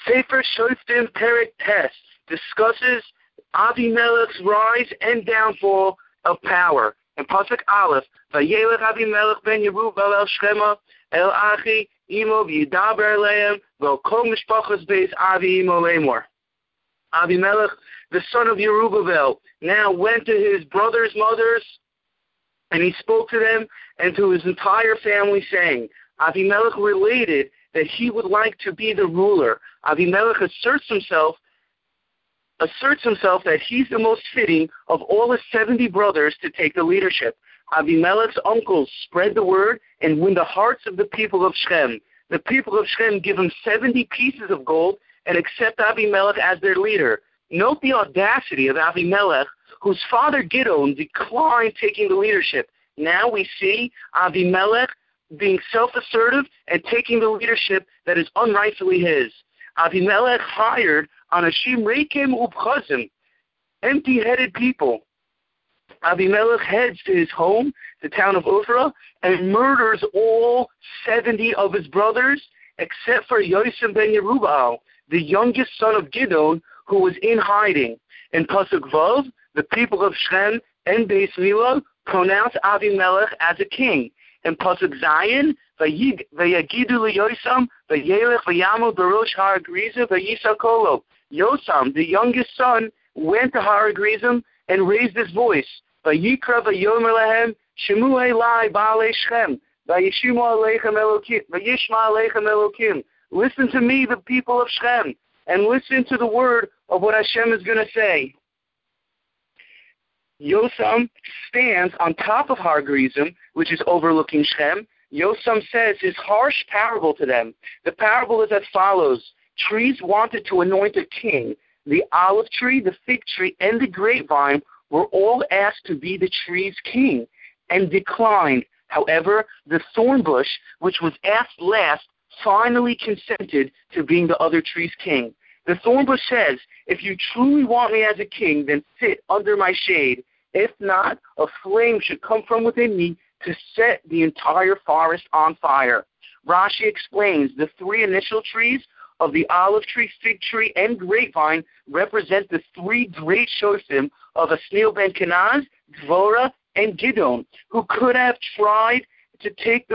Sefer Shoftim Perek Tes discusses Avimelech's rise and downfall of power. In Pasuk Aleph, Vayelech Avimelech ben Yerubal el Shchema el Achi imo v'yidaber lehem v'ol kol mishpachas beis Avi imo lemor. Avimelech, the son of Yerubbaal, now went to his brother's mothers, and he spoke to them and to his entire family, saying, Avimelech related that he would like to be the ruler. Avimelech asserts himself that he's the most fitting of all his 70 brothers to take the leadership. Avimelech's uncles spread the word and win the hearts of the people of Shechem. The people of Shechem give him 70 pieces of gold and accept Avimelech as their leader. Note the audacity of Avimelech, whose father Gideon declined taking the leadership. Now we see Avimelech being self-assertive and taking the leadership that is unrightfully his. Avimelech hired Anashim Reikim Ubchazim, empty-headed people. Avimelech heads to his home, the town of Ophrah, and murders all 70 of his brothers, except for Yosem ben Yerubbaal, the youngest son of Gideon, who was in hiding. In Pasuk Vav, the people of Shechem and Beis Milah pronounce Avimelech as a king. In Pasuk Zayin, Vayagidu liYosam, Vayelech Vayamu Barosh Har Gerizim, Vayisa Kolo. Yosam, the youngest son, went to Har Gerizim and raised his voice. Vayikra Vayomer Lehem, Shemu Elai Baalei Shechem, Vayishma Aleichem Elokim. Listen to me, the people of Shechem, and listen to the word of what Hashem is going to say. Yosam stands on top of Har Gerizim, which is overlooking Shechem. Yosam says his harsh parable to them. The parable is as follows. Trees wanted to anoint a king. The olive tree, the fig tree, and the grapevine were all asked to be the tree's king and declined. However, the thorn bush, which was asked last, finally consented to being the other tree's king. The thorn bush says, if you truly want me as a king, then sit under my shade. If not, a flame should come from within me to set the entire forest on fire. Rashi explains the three initial trees of the olive tree, fig tree, and grapevine represent the three great shoftim of Asnil ben Kenaz, Dvorah, and Gideon, who could have tried to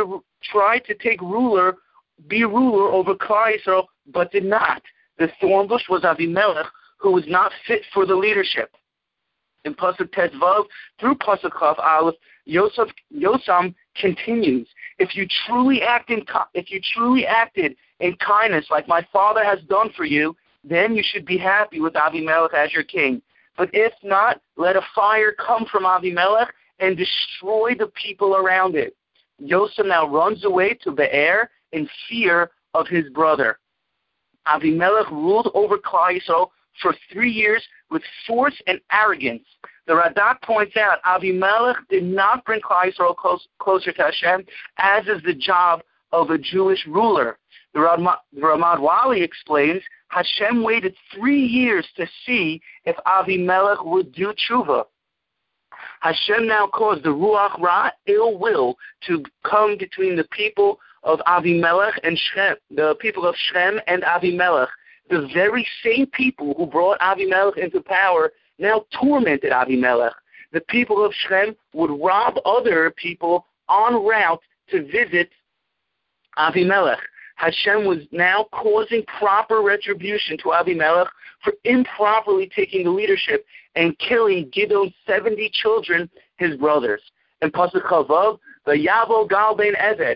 be ruler over Klal Yisrael, but did not. The thorn bush was Avimelech, who was not fit for the leadership. In Pasuk Tes Vav through Pasuk Chav Aleph, Yosam continues. If you truly acted in kindness, like my father has done for you, then you should be happy with Avimelech as your king. But if not, let a fire come from Avimelech and destroy the people around it. Yosam now runs away to Be'er in fear of his brother. Avimelech ruled over Klal Yisrael for 3 years with force and arrogance. The Radak points out Avimelech did not bring Klal Yisrael closer to Hashem, as is the job of a Jewish ruler. The Ramad Wali explains Hashem waited 3 years to see if Avimelech would do tshuva. Hashem now caused the Ruach Ra, ill will, to come between the people of Avimelech and Shechem, the people of Shechem and Avimelech. The very same people who brought Avimelech into power now tormented Avimelech. The people of Shechem would rob other people en route to visit Avimelech. Hashem was now causing proper retribution to Avimelech for improperly taking the leadership and killing Gideon's 70 children, his brothers. In Pasuk Chavav, the Yavo Gal ben Eved,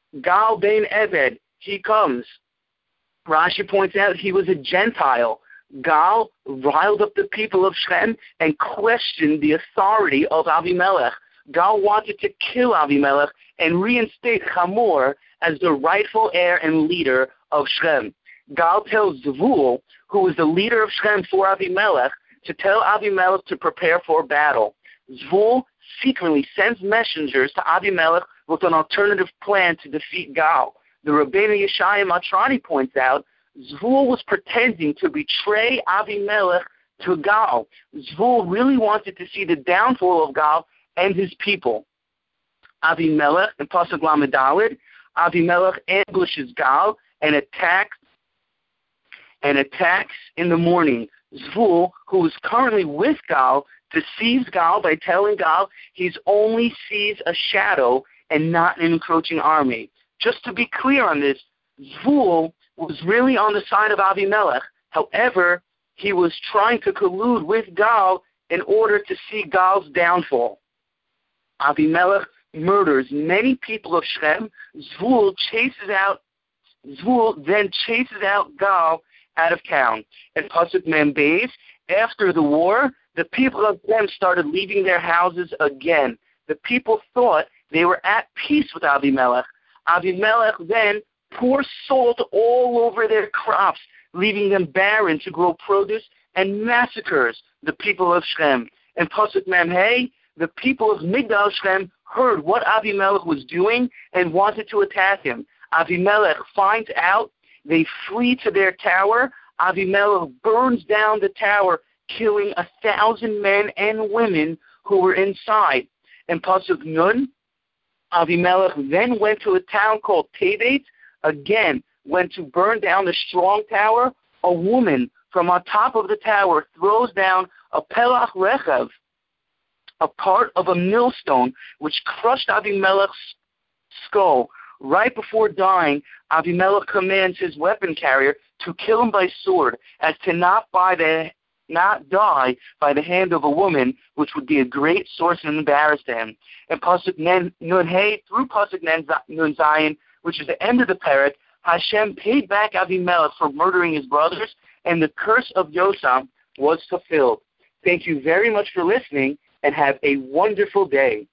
he comes. Rashi points out he was a Gentile. Gal riled up the people of Shechem and questioned the authority of Avimelech. Gal wanted to kill Avimelech and reinstate Hamor as the rightful heir and leader of Shechem. Gal tells Zvul, who was the leader of Shechem for Avimelech, to tell Avimelech to prepare for battle. Zvul secretly sends messengers to Avimelech with an alternative plan to defeat Gal. The Rabbeinu Yeshaya Matrani points out Zvul was pretending to betray Avimelech to Gal. Zvul really wanted to see the downfall of Gal and his people. Avimelech, in Pasuk Lamed Daled, Avimelech ambushes Gal and attacks and attacks in the morning. Zvul, who is currently with Gal, deceives Gal by telling Gal he only sees a shadow and not an encroaching army. Just to be clear on this, Zvul was really on the side of Avimelech. However, he was trying to collude with Gal in order to see Gal's downfall. Avimelech murders many people of Shechem. Zvul then chases out Gal out of town. And Pasuk Mem Beis, after the war, the people of Shechem started leaving their houses again. The people thought they were at peace with Avimelech. Avimelech then pours salt all over their crops, leaving them barren to grow produce, and massacres the people of Shechem. And Pasuk Mem Hey, the people of Migdal Shechem heard what Avimelech was doing and wanted to attack him. Avimelech finds out. They flee to their tower. Avimelech burns down the tower, killing 1,000 men and women who were inside. And Pasuk Nun, Avimelech then went to a town called Tebet, again went to burn down the strong tower. A woman from on top of the tower throws down a pelach rechav, a part of a millstone, which crushed Avimelech's skull. Right before dying, Avimelech commands his weapon carrier to kill him by sword, as to not die by the hand of a woman, which would be a great source of embarrassment to him. And Pasuk Nun Hey, through Pasuk Nun Zayin, which is the end of the parak, Hashem paid back Avimelech for murdering his brothers, and the curse of Yosam was fulfilled. Thank you very much for listening, and have a wonderful day.